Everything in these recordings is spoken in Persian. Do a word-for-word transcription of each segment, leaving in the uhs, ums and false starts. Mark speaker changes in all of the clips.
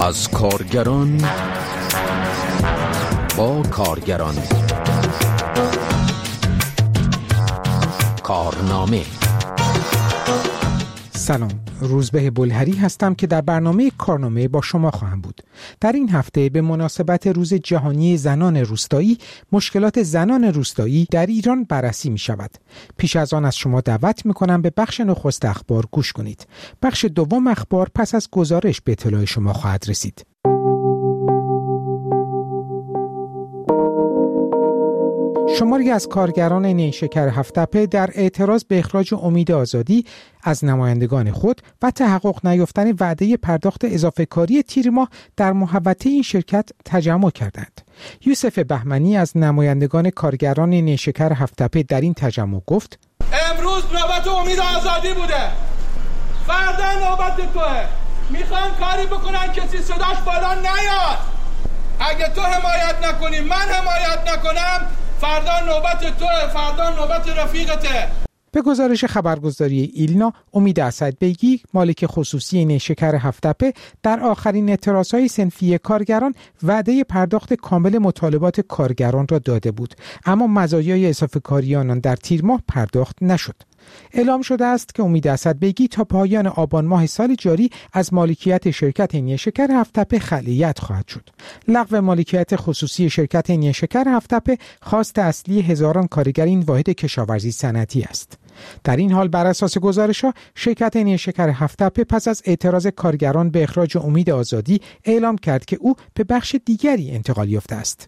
Speaker 1: از کارگران با کارگران. کارنامه.
Speaker 2: سلام، روزبه بلهری هستم که در برنامه کارنامه با شما خواهم بود. در این هفته به مناسبت روز جهانی زنان روستایی، مشکلات زنان روستایی در ایران بررسی می شود. پیش از آن از شما دعوت می کنم به بخش نخست اخبار گوش کنید. بخش دوم اخبار پس از گزارش به اطلاع شما خواهد رسید. شماری از کارگران نیشکر هفت‌تپه در اعتراض به اخراج امید آزادی از نمایندگان خود و تحقق نیافتن وعده پرداخت اضافه کاری تیر ماه در محوطه این شرکت تجمع کردند. یوسف بهمنی از نمایندگان کارگران نیشکر هفت‌تپه در این تجمع گفت:
Speaker 3: امروز نوبت امید آزادی بوده، فردا نوبت توه. میخوان کاری بکنن کسی صداش بالا نیاد. اگه تو حمایت نکنی، من حمایت نکنم، فردا نوبت توه، فردا نوبت رفیقته.
Speaker 2: به گزارش خبرگزاری ایلنا، امید اسدبگی، مالک خصوصی نیشکر هفت‌تپه، در آخرین اعتراضهای صنفی کارگران وعده پرداخت کامل مطالبات کارگران را داده بود، اما مزایای اضافه کاری آنان در تیر ماه پرداخت نشد. اعلام شده است که امید اسدبگی تا پایان آبان ماه سال جاری از مالکیت شرکت نیشکر هفت‌تپه خلیعت خواهد شد. لغو مالکیت خصوصی شرکت نیشکر هفت‌تپه خواست اصلی هزاران کارگر این واحد کشاورزی صنعتی است. در این حال بر اساس گزارش‌ها، شرکت نیشکر هفت‌تپه پس از اعتراض کارگران به اخراج امید آزادی اعلام کرد که او به بخش دیگری انتقال یافته است.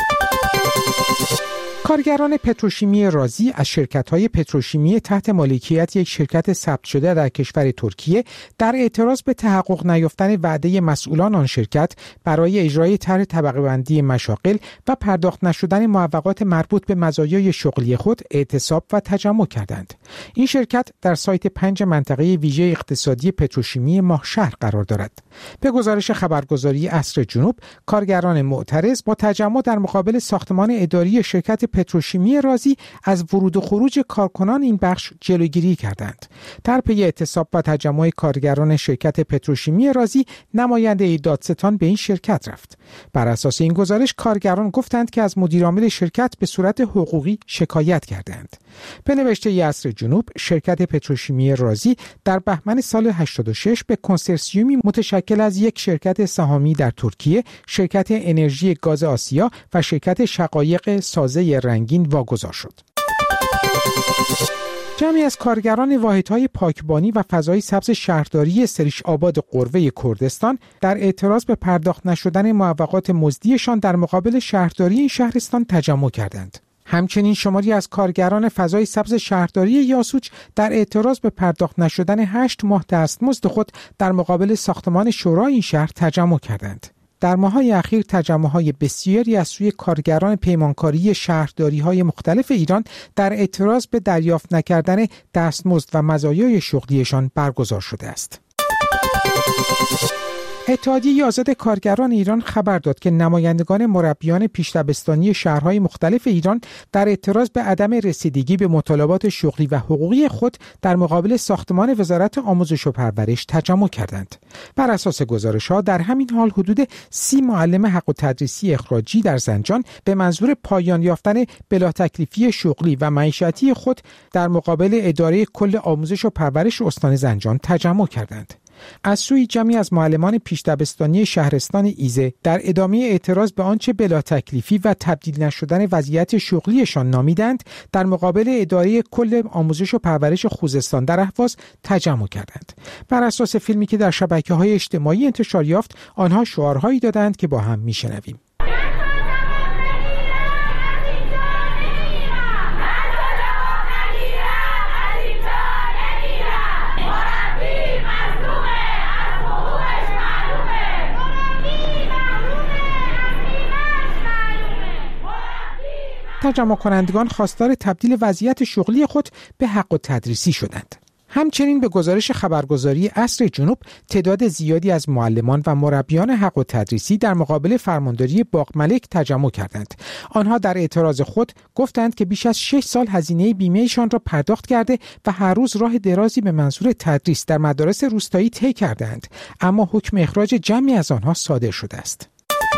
Speaker 2: کارگران پتروشیمی رازی از شرکت‌های پتروشیمی تحت مالکیت یک شرکت ثبت شده در کشور ترکیه در اعتراض به تحقق نیافتن وعده مسئولان آن شرکت برای اجرای طرح طبقه بندی مشاغل و پرداخت نشدن معوقات مربوط به مزایای شغلی خود اعتصاب و تجمع کردند. این شرکت در سایت پنج منطقه ویژه اقتصادی پتروشیمی ماهشهر قرار دارد. به گزارش خبرگزاری عصر جنوب، کارگران معترض با تجمع در مقابل ساختمان اداری شرکت پتروشیمی رازی از ورود و خروج کارکنان این بخش جلوگیری کردند. در پی اعتصاب و تجمع کارگران شرکت پتروشیمی رازی، نماینده دادستان به این شرکت رفت. بر اساس این گزارش، کارگران گفتند که از مدیرعامل شرکت به صورت حقوقی شکایت کردند. به نوشته عصر جنوب، شرکت پتروشیمی رازی در بهمن سال هشتاد و شش به کنسرسیومی متشکل از یک شرکت سهامی در ترکیه، شرکت انرژی گاز آسیا و شرکت شقایق سازه رنگین واگذار شد. جمعی از کارگران واحدهای پاکبانی و فضای سبز شهرداری سریش آباد قروه کردستان در اعتراض به پرداخت نشدن معوقات مزدیشان در مقابل شهرداری این شهرستان تجمع کردند. همچنین شماری از کارگران فضای سبز شهرداری یاسوج در اعتراض به پرداخت نشدن هشت ماه دستمزد خود در مقابل ساختمان شورای این شهر تجمع کردند. در ماه‌های اخیر تجمع‌های بسیاری از سوی کارگران پیمانکاری شهرداری‌های مختلف ایران در اعتراض به دریافت نکردن دستمزد و مزایای شغلیشان برگزار شده است. اتحادیه آزاد کارگران ایران خبر داد که نمایندگان مربیان پیش‌دبستانی شهرهای مختلف ایران در اعتراض به عدم رسیدگی به مطالبات شغلی و حقوقی خود در مقابل ساختمان وزارت آموزش و پرورش تجمع کردند. بر اساس گزارش‌ها، در همین حال حدود سی معلم حق التدریسی اخراجی در زنجان به منظور پایان یافتن بلا تکلیفی شغلی و معیشتی خود در مقابل اداره کل آموزش و پرورش استان زنجان تجمع کردند. از سوی جمعی از معلمان پیش‌دبستانی شهرستان ایزه در ادامه اعتراض به آنچه بلا تکلیفی و تبدیل نشدن وضعیت شغلیشان نامیدند، در مقابل اداره کل آموزش و پرورش خوزستان در اهواز تجمع کردند. بر اساس فیلمی که در شبکه‌های اجتماعی انتشار یافت، آنها شعارهایی دادند که با هم میشنویم. تجمع کنندگان خواستار تبدیل وضعیت شغلی خود به حق التدریسی شدند. همچنین به گزارش خبرگزاری عصر جنوب تعداد زیادی از معلمان و مربیان حق التدریسی در مقابل فرمانداری باغ ملک تجمع کردند. آنها در اعتراض خود گفتند که بیش از شش سال هزینه بیمه‌شان را پرداخت کرده و هر روز راه درازی به منظور تدریس در مدارس روستایی طی کردند، اما حکم اخراج جمعی از آنها صادر شده است.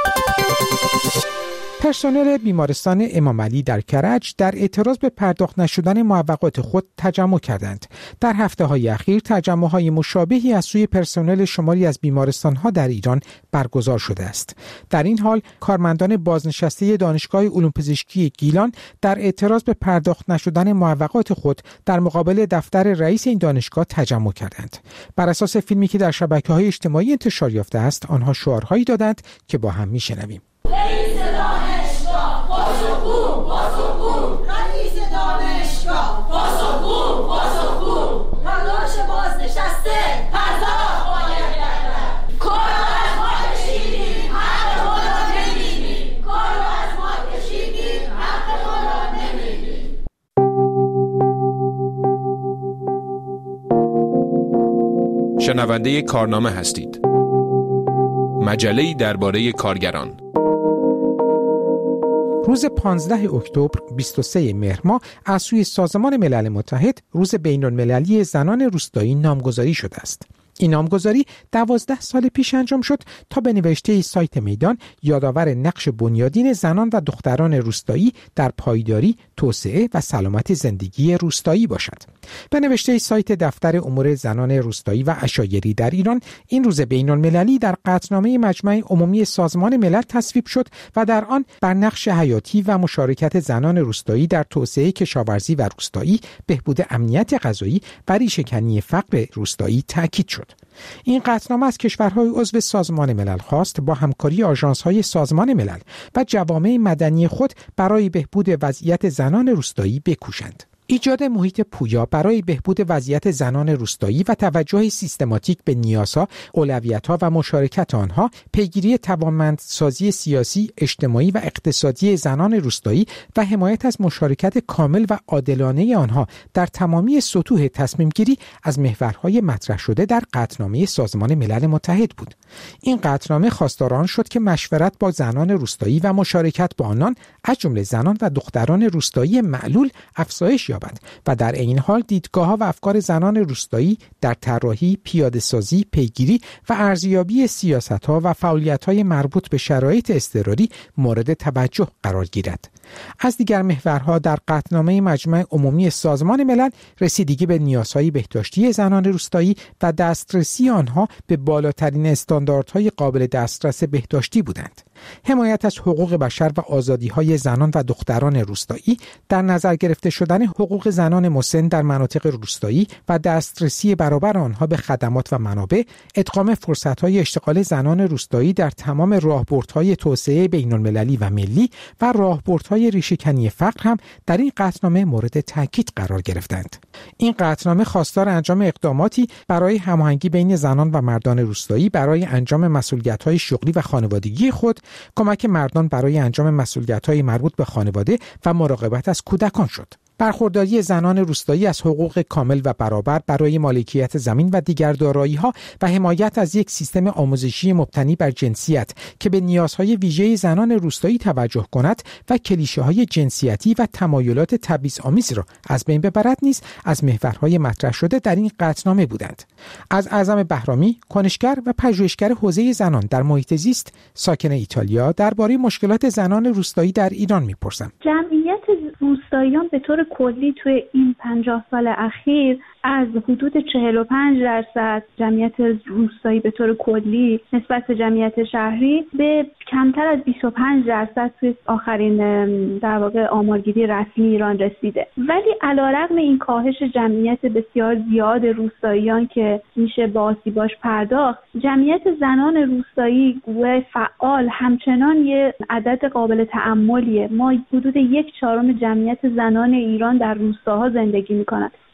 Speaker 2: پرسنل بیمارستان امام علی در کرج در اعتراض به پرداخت نشدن معوقات خود تجمع کردند. در هفته‌های اخیر تجمع‌های مشابهی از سوی پرسنل شماری از بیمارستان‌ها در ایران برگزار شده است. در این حال کارمندان بازنشسته دانشگاه علوم پزشکی گیلان در اعتراض به پرداخت نشدن معوقات خود در مقابل دفتر رئیس این دانشگاه تجمع کردند. بر اساس فیلمی که در شبکه‌های اجتماعی انتشار یافته است، آنها شعارهایی دادند که با هم می‌شنویم.
Speaker 4: رئیس دانشگاه پاسخگو پاسخگو رئیس دانشگاه پاسخگو پاسخگو پاداش بازنشسته پرداخت باید گردد. کار از ما کشیدیم حق ما را نمیدیم. کار از ما کشیدیم حق ما را نمیدیم.
Speaker 5: شنونده کارنامه هستید. مجله‌ای درباره کارگران.
Speaker 2: روز پانزده اکتبر بیست و سوم مهر ماه از سوی سازمان ملل متحد روز بین‌المللی زنان روستایی نامگذاری شده است. این نامگذاری دوازده سال پیش انجام شد تا به نوشته سایت میدان یادآور نقش بنیادین زنان و دختران روستایی در پایداری، توسعه و سلامت زندگی روستایی باشد. به نوشته سایت دفتر امور زنان روستایی و عشایری در ایران، این روز بین‌المللی در قطعنامه مجمع عمومی سازمان ملل تصویب شد و در آن بر نقش حیاتی و مشارکت زنان روستایی در توسعه کشاورزی و روستایی، بهبود امنیت غذایی و ریشه‌کنی فقر روستایی تاکید شد. این قطعنامه از کشورهای عضو سازمان ملل خواست با همکاری آژانس‌های سازمان ملل و جوامع مدنی خود برای بهبود وضعیت زنان روستایی بکوشند. ایجاد محیط پویا برای بهبود وضعیت زنان روستایی و توجه سیستماتیک به نیازها، اولویت‌ها و مشارکت آنها، پیگیری توانمندسازی سیاسی، اجتماعی و اقتصادی زنان روستایی و حمایت از مشارکت کامل و عادلانه آنها در تمامی سطوح تصمیم‌گیری از محورهای مطرح شده در قطعنامه سازمان ملل متحد بود. این قطعنامه خواستار آن شد که مشورت با زنان روستایی و مشارکت با آنان از جمله زنان و دختران روستایی معلول افزایش یابد و در این حال دیدگاه‌ها و افکار زنان روستایی در طراحی، پیاده‌سازی، پیگیری و ارزیابی سیاست‌ها و فعالیت‌های مربوط به شرایط اضطراری مورد توجه قرار گیرد. از دیگر محورها در قطعنامه مجمع عمومی سازمان ملل رسیدگی به نیازهای بهداشتی زنان روستایی و دسترسی آنها به بالاترین استانداردهای قابل دسترس بهداشتی بودند. حمایت از حقوق بشر و آزادی‌های زنان و دختران روستایی، در نظر گرفته شدن حقوق زنان مسن در مناطق روستایی و دسترسی برابر آنها به خدمات و منابع، ادغام فرصت‌های اشتغال زنان روستایی در تمام راهبردهای توسعه بین‌المللی و ملی و راهبردهای ریشه‌کنی فقر هم در این قطعنامه مورد تاکید قرار گرفتند. این قطعنامه خواستار انجام اقداماتی برای هماهنگی بین زنان و مردان روستایی برای انجام مسئولیت‌های شغلی و خانوادگی خود، کمک مردان برای انجام مسئولیت‌های مربوط به خانواده و مراقبت از کودکان شد. برخورداری زنان روستایی از حقوق کامل و برابر برای مالکیت زمین و دیگر دارایی‌ها و حمایت از یک سیستم آموزشی مبتنی بر جنسیت که به نیازهای ویژه زنان روستایی توجه کند و کلیشه‌های جنسیتی و تمایلات تبعیض‌آمیز را از بین ببرد نیز از محورهای مطرح شده در این قطعنامه بودند. از اعظم بهرامی، کنشگر و پژوهشگر حوزه زنان در محیط زیست ساکن ایتالیا درباره مشکلات زنان روستایی در ایران می‌پرسم.
Speaker 6: جمعیت روستاییان به طور کلی توی این پنجاه سال اخیر از حدود چهل و پنج درصد جمعیت روستایی به طور کلی نسبت به جمعیت شهری به کمتر از بیست و پنج درصد توی آخرین در واقع آمارگیری رسمی ایران رسیده. ولی علیرغم این کاهش جمعیت بسیار زیاد روستاییان که میشه با آسیباش پرداخت، جمعیت زنان روستایی گروه فعال همچنان یه عدد قابل تأملیه. ما حدود یک چهارم جمعیت زنان ایران در روستاها زندگی میکنند.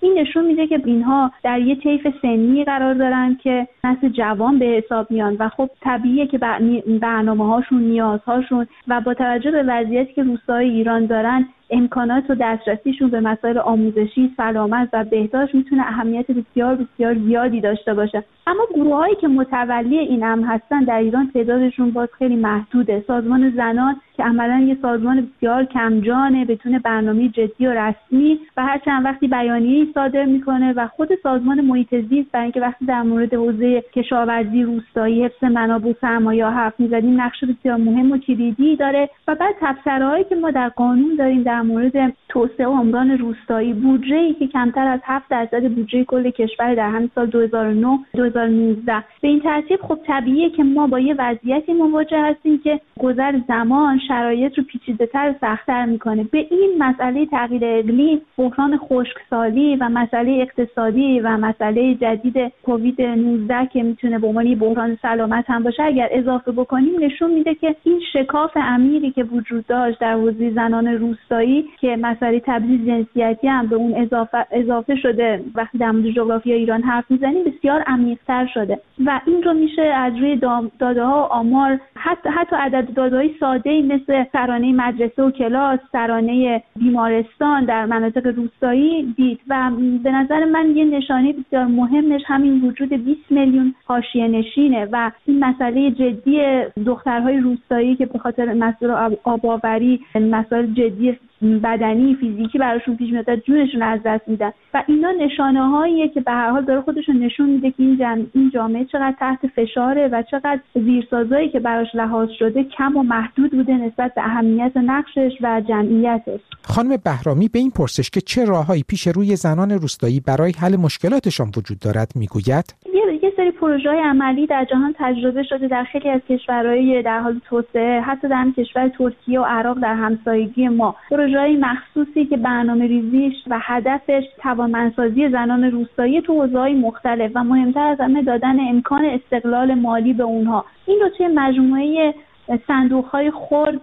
Speaker 6: این نشون میده که اینها در یه طیف سنی قرار دارن که نسل جوان به حساب میان و خب طبیعیه که برنامه‌هاشون، نیازهاشون و با توجه به وضعیتی که روستاهای ایران دارن امکانات و دسترسیشون به مسائل آموزشی، سلامت و بهداشت میتونه اهمیت بسیار بسیار زیادی داشته باشه. اما گروه‌هایی که متولی این امر هستن در ایران تعدادشون باز خیلی محدوده. سازمان زنان که عملاً یه سازمان بسیار کمجانه بدون برنامه جدی و رسمی و هر چند وقتی بیانیه‌ای صادر میکنه و خود سازمان محیط زیست برای اینکه وقتی در مورد حوزه کشاورزی روستایی، حفظ منابع و سرمایه حرف می‌زدیم نقش بسیار مهم و کلیدی داره و بعد تبصره‌هایی که ما در قانون داریم در مورد توسعه عمران روستایی، بودجه‌ای که کمتر از هفت درصد بودجه کل کشور در همین سال دو هزار و نه دو هزار و نوزده به این ترتیب خب طبیعیه که ما با یه وضعیتی مواجه هستیم که گذر زمان شرایط رو پیچیده‌تر و سخت‌تر می‌کنه. به این مسئله تغییر اقلیم، بحران خشکسالی و مسئله اقتصادی و مسئله جدید کووید نوزده که میتونه به عنوان بحران سلامت هم باشه اگر اضافه بکنیم نشون میده که این شکاف عمیقی که وجود داشت در حوزه زنان روستایی که مسئله تبعیض جنسیتی هم به اون اضافه اضافه شده وقتی در مورد جغرافی ایران حرف میزنیم بسیار عمیق‌تر شده و این رو میشه از روی داده‌ها و آمار حتی حتی عدد داده‌های ساده‌ای مثل سرانه مدرسه و کلاس، سرانه بیمارستان در مناطق روستایی دید و به نظر من یه نشانه بسیار مهمش همین وجود بیست میلیون حاشیه نشینه و این مسئله جدی دخترهای روستایی که به خاطر مسائل آباوری مسائل جدی بدنی فیزیکی براشون پیش میاد جونشون از دست میدن و اینا نشانه‌هاییه که به هر حال داره خودشون نشون میده که این جمع این جامعه چقدر تحت فشاره و چقدر زیرسازایی که براش لحاظ شده کم و محدود بوده نسبت به اهمیت نقشش و جمعیتش.
Speaker 2: خانم بهرامی به این پرسش که چه راههایی پیش روی زنان روستایی برای حل مشکلاتشان وجود دارد میگوید
Speaker 6: یه سری پروژه‌های عملی در جهان تجربه شده در خیلی از کشورهای در حال توسعه، حتی در کشور ترکیه و عراق در همسایگی ما، پروژه‌های مخصوصی که برنامه‌ریزیش و هدفش توانمندسازی زنان روستایی تو حوزه‌های مختلف و مهمتر از همه دادن امکان استقلال مالی به اونها. این رو توی مجموعه صندوق‌های خرد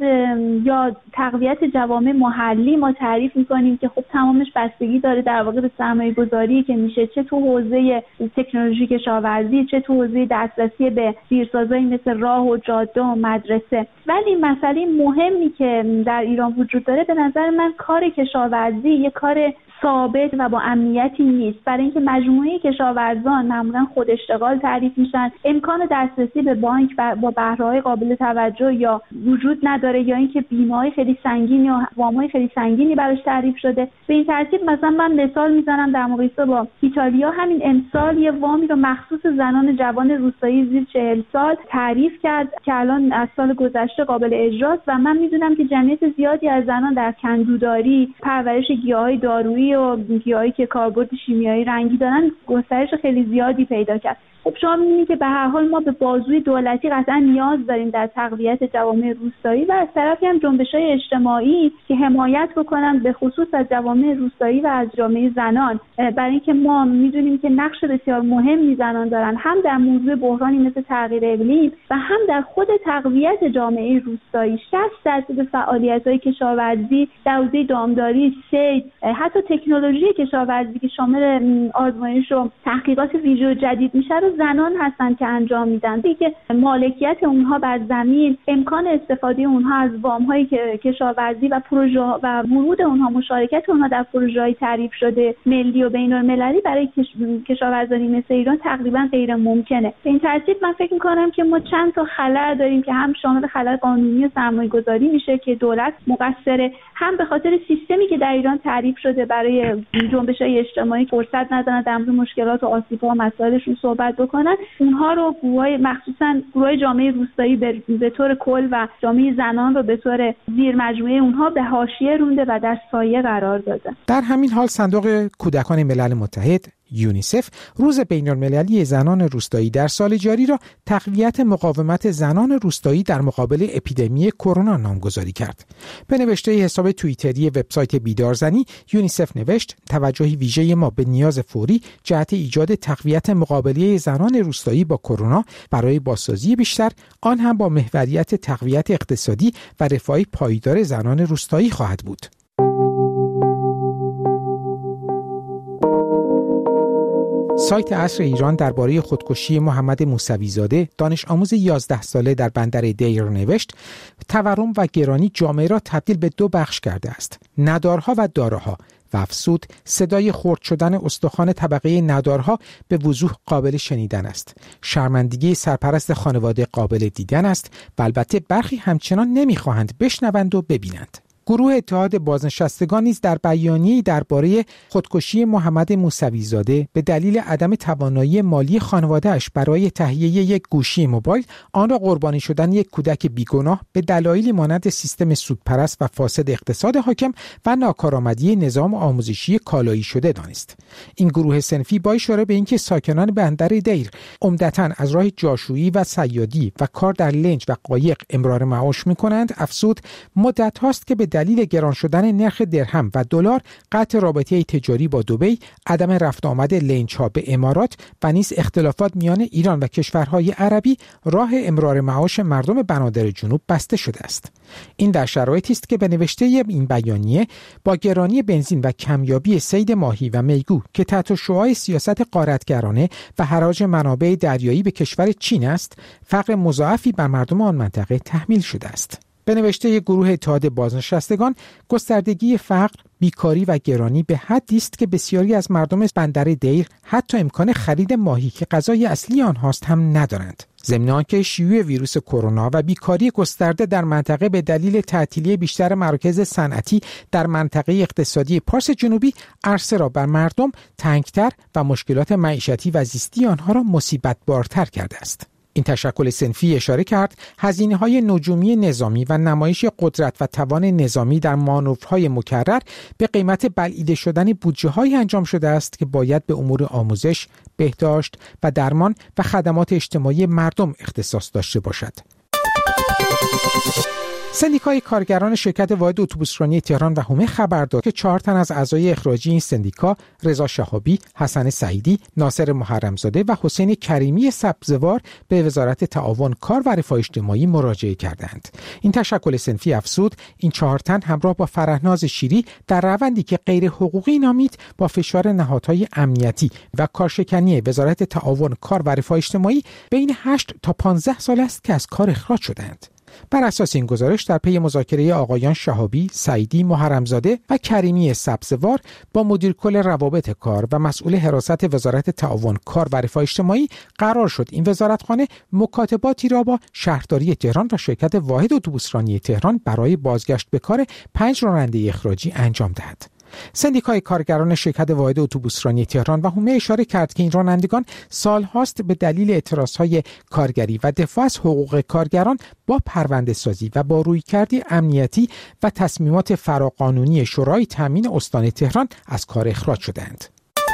Speaker 6: یا تقویت جوامع محلی ما تعریف می‌کنیم که خب تمامش بستگی داره در واقع به سرمایه‌گذاری که میشه چه تو حوزه تکنولوژی کشاورزی چه تو حوزه دسترسی به زیرسازهایی مثل راه و جاده و مدرسه. ولی مسئله مهمی که در ایران وجود داره به نظر من کار کشاورزی یک کار ثابت و با امنیتی نیست، برای اینکه مجموعه کشاورزان معمولا خود اشتغال تعریف میشن، امکان دسترسی به بانک با بهره‌های قابل توجه یا وجود نداره یا اینکه بیمه‌های خیلی سنگین یا وام‌های خیلی سنگینی براش تعریف شده. به این ترتیب مثلا من مثال میزنم در مقایسه با ایتالیا همین امسال یه وامی رو مخصوص زنان جوان روستایی زیر چهل سال تعریف کرد که الان از سال گذشته قابل اجراست و من میدونم که جمعیت زیادی از زنان در کندوداری، پرورش گیاهای دارویی و گیاهایی که کاربرد شیمیایی رنگی دارن گسترش خیلی زیادی پیدا کرد. خب شما می‌بینید که به هر حال ما به بازوی دولتی قطعا نیاز داریم در تقویت جوامع روستایی و از طرفی هم جنبش‌های اجتماعی که حمایت بکنن به خصوص از جوامع روستایی و از جامعه زنان، برای اینکه ما می‌دونیم که نقش بسیار مهمی زنان دارن هم در موضوع بحرانی مثل تغییر اقلیم و هم در خود تقویت جامعه روستایی. شصت درصد فعالیت‌های کشاورزی در حوزه دامداری، صید، حتی تکنولوژی کشاورزی که شامل آزمایش و تحقیقات ویژه جدید میشه زنان هستن که انجام میدن. دیگه مالکیت اونها بر زمین، امکان استفاده اونها از وام‌های کشاورزی و پروژه و ورود اونها، مشارکت اونها در پروژه‌های تعریف شده ملی و بین‌المللی برای کشاورزانی مثل ایران تقریبا غیر ممکنه. به این ترتیب من فکر می‌کنم که ما چند تا خلأ داریم که هم شامل خلأ قانونی و سرمایه‌گذاری میشه که دولت مقصره، هم به خاطر سیستمی که در ایران تعریف شده برای جنبش‌های اجتماعی فرصت ندارن در مورد مشکلات و آسیب‌ها و مسائلشون صحبت بکنن. اونها رو گروهای مخصوصا گروهای جامعه روستایی به طور کل و جامعه زنان رو به طور زیر مجموعه اونها به حاشیه رونده و در سایه قرار داده.
Speaker 2: در همین حال صندوق کودکان ملل متحد یونیسف روز بین‌المللی زنان روستایی در سال جاری را تقویت مقاومت زنان روستایی در مقابل اپیدمی کرونا نامگذاری کرد. به نوشته حساب توییتری وبسایت بیدارزنی، یونیسف نوشت توجهی ویژه ما به نیاز فوری جهت ایجاد تقویت مقابله زنان روستایی با کرونا برای بازسازی بیشتر، آن هم با محوریت تقویت اقتصادی و رفاه پایدار زنان روستایی خواهد بود. سایت عصر ایران درباره خودکشی محمد موسوی‌زاده دانش آموز یازده ساله در بندر دیر نوشت: تورم و گرانی جامعه را تبدیل به دو بخش کرده است، ندارها و داراها، و افزود صدای خرد شدن استخوان طبقه ندارها به وضوح قابل شنیدن است. شرمندگی سرپرست خانواده قابل دیدن است و البته برخی همچنان نمیخواهند بشنوند و ببینند. گروه اتحاد بازنشستگان نیز در بیانیه‌ای درباره خودکشی محمد موسوی‌زاده به دلیل عدم توانایی مالی خانواده‌اش برای تهیه یک گوشی موبایل، آن را قربانی شدن یک کودک بیگناه به دلایلی مانند سیستم سودپرست و فاسد اقتصاد حاکم و ناکارآمدی نظام آموزشی کالایی شده دانست. این گروه صنفی با اشاره به اینکه ساکنان بندر دیر عمدتاً از راه جاشویی و صیادی و کار در لنج و قایق امرار معاش می‌کنند، افزود مدت هاست که به دلیل گران شدن نرخ درهم و دلار، قطع رابطه تجاری با دبی، عدم رفت آمد لنج‌ها به امارات و نیز اختلافات میان ایران و کشورهای عربی، راه امرار معاش مردم بنادر جنوب بسته شده است. این در شرایطی است که به نوشته این بیانیه با گرانی بنزین و کمیابی صید ماهی و میگو که تحت شعاع سیاست غارتگرانه و حراج منابع دریایی به کشور چین است، فقر مضاعفی بر مردم آن منطقه تحمیل شده است. به نوشته گروه اتحاد بازنشستگان، گستردگی فقر، بیکاری و گرانی به حدی است که بسیاری از مردم بندر دیر حتی امکان خرید ماهی که غذای اصلی آنهاست هم ندارند. ضمن آنکه شیوع ویروس کرونا و بیکاری گسترده در منطقه به دلیل تعطیلی بیشتر مراکز صنعتی در منطقه اقتصادی پارس جنوبی عرصه را بر مردم تنگتر و مشکلات معیشتی و زیستی آنها را مصیبت بارتر کرده است. این تشکل صنفی اشاره کرد هزینه‌های نجومی نظامی و نمایش قدرت و توان نظامی در مانورهای مکرر به قیمت بلعیده شدن بودجه‌های انجام شده است که باید به امور آموزش، بهداشت و درمان و خدمات اجتماعی مردم اختصاص داشته باشد. سندیکای کارگران شرکت واحد اتوبوسرانی تهران و حومه خبر داد که چهار تن از اعضای اخراجی این سندیکا، رضا شهابی، حسن سعیدی، ناصر محرمزاده و حسین کریمی سبزوار، به وزارت تعاون کار و رفاه اجتماعی مراجعه کردند. این تشکل صنفی افزود این چهار تن همراه با فرهناز شیری در روندی که غیر حقوقی نامید با فشار نهادهای امنیتی و کارشکنی وزارت تعاون کار و رفاه اجتماعی بین هشت تا پانزده سال است که از کار اخراج شدند. بر اساس این گزارش در پی مذاکره آقایان شهابی، سعیدی، محرمزاده و کریمی سبزوار با مدیر کل روابط کار و مسئول حراست وزارت تعاون کار و رفاه اجتماعی قرار شد این وزارتخانه مکاتباتی را با شهرداری تهران و شرکت واحد اتوبوسرانی تهران برای بازگشت به کار پنج راننده اخراجی انجام دهد. سندیکای کارگران شرکت واحد اتوبوسرانی تهران و حومه اشاره کرد که این رانندگان سالهاست به دلیل اعتراضهای کارگری و دفاع از حقوق کارگران با پرونده سازی و با رویکردی امنیتی و تصمیمات فراقانونی شورای تامین استان تهران از کار اخراج شدند.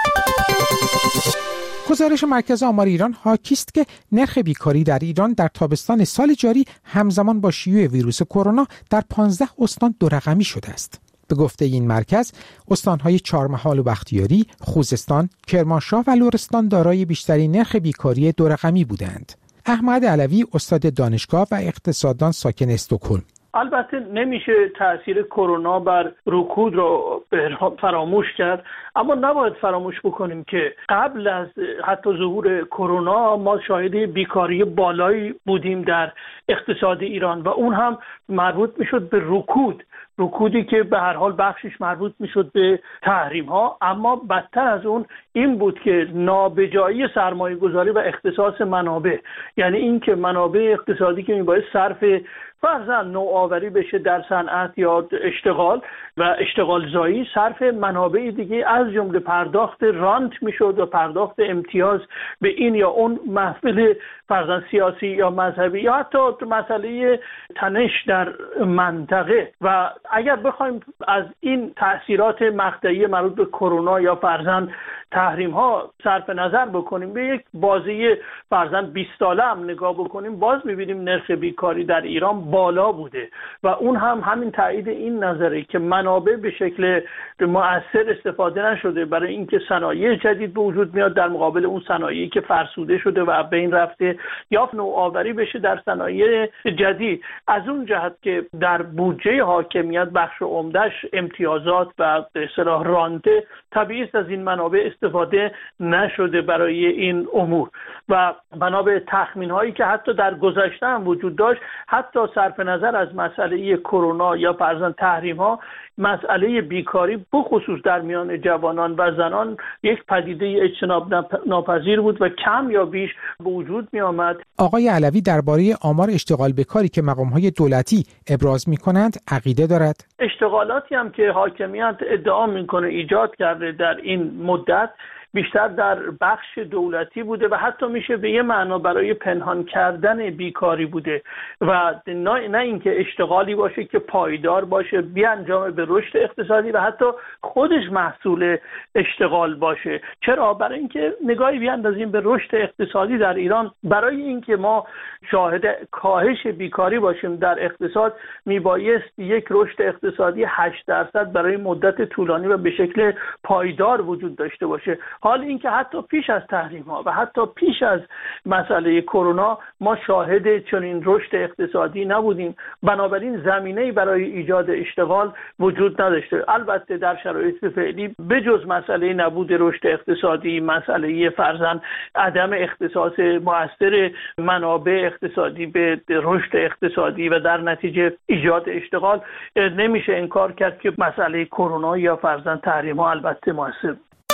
Speaker 2: گزارش مرکز آمار ایران حاکی است که نرخ بیکاری در ایران در تابستان سال جاری همزمان با شیوع ویروس کرونا در پانزده استان دو رقمی شده است. به گفته این مرکز، استانهای چهارمحال و بختیاری، خوزستان، کرمانشاه و لرستان دارای بیشترین نرخ بیکاری دو رقمی بودند. احمد علوی، استاد دانشگاه و اقتصاددان ساکن استکهلم:
Speaker 7: البته نمیشه تأثیر کرونا بر رکود رو فراموش کرد، اما نباید فراموش بکنیم که قبل از حتی ظهور کرونا ما شاهد بیکاری بالایی بودیم در اقتصاد ایران و اون هم مربوط میشد به رکود رکودی که به هر حال بخشش مربوط میشد به تحریم ها، اما بدتر از اون این بود که نابجایی سرمایه گذاری و اختصاص منابع، یعنی این که منابع اقتصادی که میباید صرف فرضاً نوآوری بشه در صنعت یا اشتغال و اشتغال زایی، صرف منابع دیگه از جمله پرداخت رانت میشد و پرداخت امتیاز به این یا اون محفل فرضاً سیاسی یا مذهبی یا حتی مسئله تنش در منطقه. و اگر بخوایم از این تأثیرات مقطعی مربوط به کرونا یا فرضاً تحریم ها صرف نظر بکنیم، به یک بازی فرضاً بیست ساله هم نگاه بکنیم، باز می‌بینیم نرخ بیکاری در ایران بالا بوده و اون هم همین تایید این نظره که منابع به شکل مؤثر استفاده نشده برای اینکه صنایع جدید به وجود میاد در مقابل اون صنایعی که فرسوده شده و بین رفته یا نوآوری بشه در صنایع جدید. از اون جهت که در بودجه حاکمیت بخش عمده‌اش امتیازات و به اصطلاح رانته، طبیعی است از این منابع استفاده نشده برای این امور و بنا به تخمین هایی که حتی در گذشته هم وجود داشت، حتی صرف نظر از مسئله کرونا یا فرضاً تحریم ها، مسئله بیکاری بخصوص در میان جوانان و زنان یک پدیده اجتناب ناپذیر بود و کم یا بیش به وجود می آمد.
Speaker 2: آقای علوی درباره آمار اشتغال به کاری که مقام‌های دولتی ابراز می‌کنند عقیده دارد؟
Speaker 7: اشتغالاتی هم که حاکمیت ادعا می‌کنه ایجاد کرده در این مدت بیشتر در بخش دولتی بوده و حتی میشه به یه معنا برای پنهان کردن بیکاری بوده و نه, نه اینکه اشتغالی باشه که پایدار باشه، بیانجامه به رشد اقتصادی و حتی خودش محصول اشتغال باشه. چرا؟ برای اینکه نگاهی بیاندازیم به رشد اقتصادی در ایران، برای اینکه ما شاهد کاهش بیکاری باشیم در اقتصاد میبایست یک رشد اقتصادی هشت درصد برای مدت طولانی و به شکل پایدار وجود داشته باشه. حال اینکه حتی پیش از تحریم ها و حتی پیش از مسئله کرونا ما شاهد چنین رشد اقتصادی نبودیم، بنابراین زمینه‌ای برای ایجاد اشتغال وجود نداشته. البته در شرایط فعلی بجز مسئله نبود رشد اقتصادی، مسئله فرضاً عدم اختصاص مؤثر منابع اقتصادی به رشد اقتصادی و در نتیجه ایجاد اشتغال، نمیشه انکار کرد که مسئله کرونا یا فرضاً تحریم ها البته مؤثر.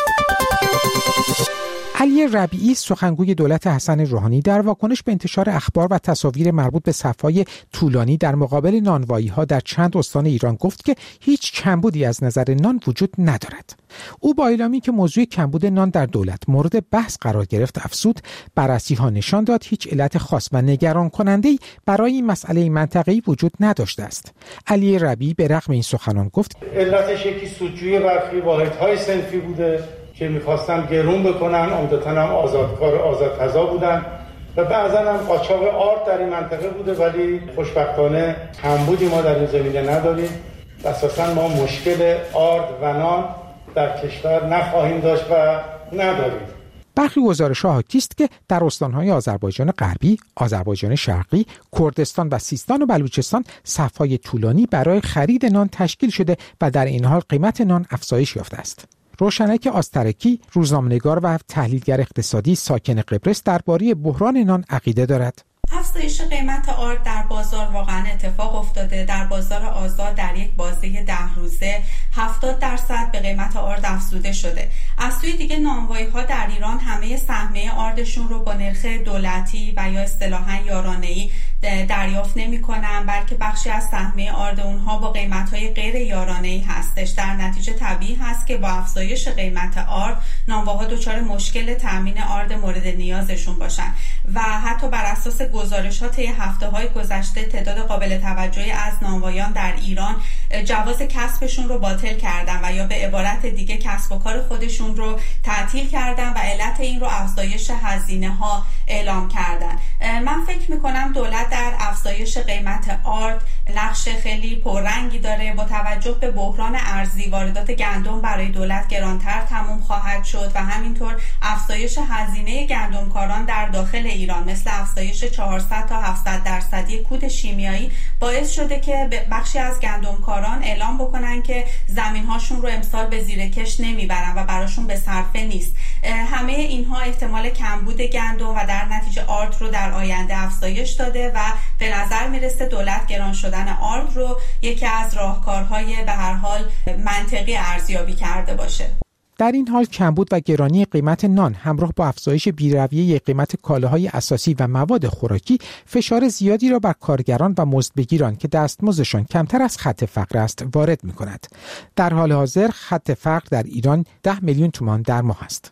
Speaker 2: علی ربیعی سخنگوی دولت حسن روحانی در واکنش به انتشار اخبار و تصاویر مربوط به صف‌های طولانی در مقابل نانوایی‌ها در چند استان ایران گفت که هیچ کمبودی از نظر نان وجود ندارد. او با اعلامی که موضوع کمبود نان در دولت مورد بحث قرار گرفت افزود بررسی‌ها نشان داد هیچ علت خاص و نگران کننده‌ای برای این مسئله منطقه‌ای وجود نداشته است. علی ربیعی به رغم این سخنان گفت
Speaker 8: علتش یکی سودجویی برخی واحدهای صنفی بوده که می‌خواستن گرون بکنن، عمدتاً هم آزادکار آزادتزا بودن و بعضاً هم قاچاق آرد در این منطقه بوده، ولی خوشبختانه کمبودی ما در این زمینه نداریم و اساساً ما مشکل آرد و نان در کشور نخواهیم داشت و نداریم.
Speaker 2: برخی گزارش‌ها حاکی است که در استان‌های آذربایجان غربی، آذربایجان شرقی، کردستان و سیستان و بلوچستان صف‌های طولانی برای خرید نان تشکیل شده و در این حال قیمت نان افزایش یافته است. روشنک آسترکی، روزنامه‌نگار و تحلیلگر اقتصادی ساکن قبرس درباره بحران نان عقیده دارد.
Speaker 9: افزایش قیمت آرد در بازار واقعا اتفاق افتاده. در بازار آزاد در یک بازه ده روزه هفتاد درصد به قیمت آرد افزوده شده. از سوی دیگه نانوایی‌ها در ایران همه سهمیه آردشون رو با نرخ دولتی و یا اصطلاحاً یارانه‌ای دریافت نمی‌کنن، بلکه بخشی از سهمیه آرد اونها با قیمت‌های غیر یارانه‌ای هستش. در نتیجه طبیعی هست که با افزایش قیمت آرد نانواها دچار مشکل تامین آرد مورد نیازشون باشن و حتی بر اساس گزارش‌ها طی هفته‌های گذشته تعداد قابل توجهی از نانوایان در ایران جواز کسبشون رو باطل کردن و یا به عبارت دیگه کسب و کار خودشون رو تعطیل کردن و علت این رو افزایش هزینه‌ها اعلام کردن. من فکر می‌کنم دولت در افزایش قیمت آرد نقش خیلی پررنگی داره. با توجه به بحران ارزی واردات گندم برای دولت گرانتر تموم خواهد شد و همینطور افزایش هزینه گندمکاران در داخل ایران مثل افزایش چهارصد تا هفتصد درصدی کود شیمیایی باعث شده که بخشی از گندمکاران اعلام بکنن که زمین‌هاشون رو امسال به زیرکش نمیبرن و براشون به صرفه نیست. همه اینها احتمال کمبود گندم و در نتیجه آرد رو در آینده افزایش داده و به نظر میرسه دولت گران شدن آرد رو یکی از راهکارهای به هر حال منطقی ارزیابی کرده باشه.
Speaker 2: در این حال کمبود و گرانی قیمت نان همراه با افزایش بی‌رویه قیمت کالاهای اساسی و مواد خوراکی فشار زیادی را بر کارگران و مزدبگیران که دستمزدشان کمتر از خط فقر است وارد می‌کند. در حال حاضر خط فقر در ایران ده میلیون تومان در ماه است.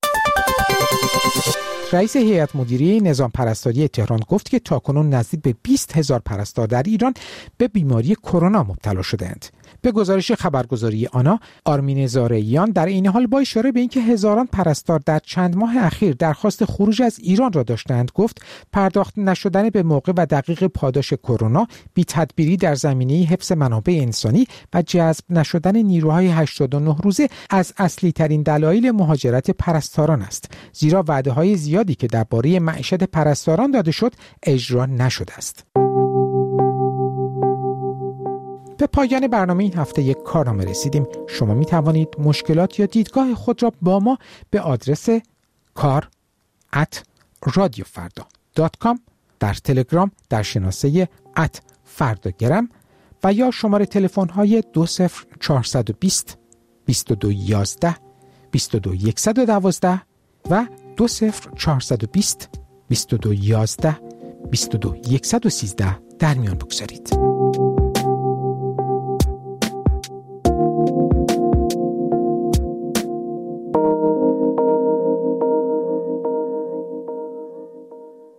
Speaker 2: رئیس هیئت مدیره نظام پرستاری تهران گفت که تاکنون نزدیک به بیست هزار پرستار در ایران به بیماری کرونا مبتلا شده‌اند. به گزارش خبرگزاری آنا، آرمین زارعیان در این حال با اشاره به اینکه هزاران پرستار در چند ماه اخیر درخواست خروج از ایران را داشتند گفت پرداخت نشدن به موقع و دقیق پاداش کرونا، بی‌تدبیری در زمینه حفظ منابع انسانی و جذب نشدن نیروهای هشتاد و نه روزه از اصلی ترین دلایل مهاجرت پرستاران است، زیرا وعده‌های زیادی که درباره معیشت پرستاران داده شد اجرا نشده است. به پایان برنامه این هفته یک کارنامه رسیدیم. شما می توانید مشکلات یا دیدگاه خود را با ما به آدرس کار ات رادیو فردا دات کام، در تلگرام در شناسه ات فرداگرم و یا شماره تلفن های دو صفر چهارصد و بیست بیست و دو یازده بیست و دو صد و دوازده و دو صفر چهارصد و بیست بیست و دو یازده بیست و دو صد و سیزده در میان بگذارید.